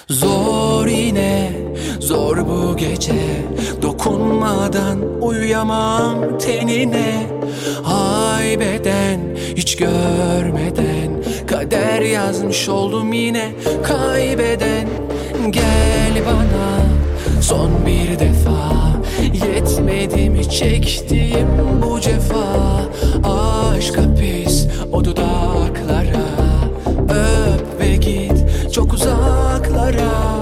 Zor yine, zor bu gece. Dokunmadan uyuyamam tenine. Haybeden, hiç görmeden kader yazmış oldum yine kaybeden. Gel bana son bir defa, yetmedi mi çektiğim bu cefa? Aşk hapis o dudaklara, öp ve git çok uzaklara.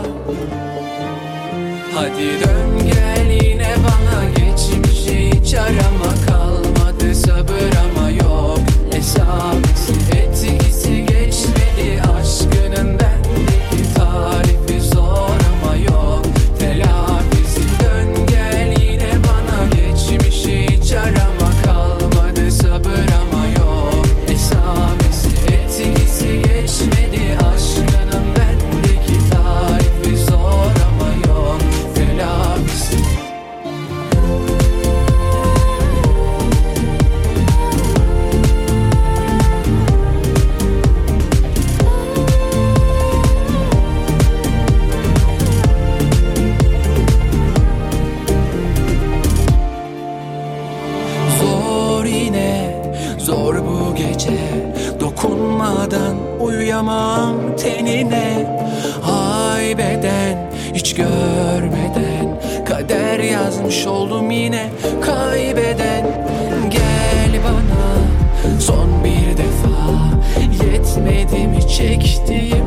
Hadi dön gel yine bana, geçmişi hiç arama. Kalmadı sabır ama yok hesabısı, etkisi geçmedi aşkının bendeki tarifi zor ama yok telafisi. Dön gel yine bana, geçmişi hiç arama. Kalmadı sabır ama yok hesabısı, etkisi geçmedi aşkının bendeki tarifi zor ama yok telafisi. Zor yine, zor bu gece. Dokunmadan uyuyamam tenine. Haybeden, hiç görmeden kader yazmış oldum yine kaybeden. Gel bana son bir defa, yetmedi mi çektiğim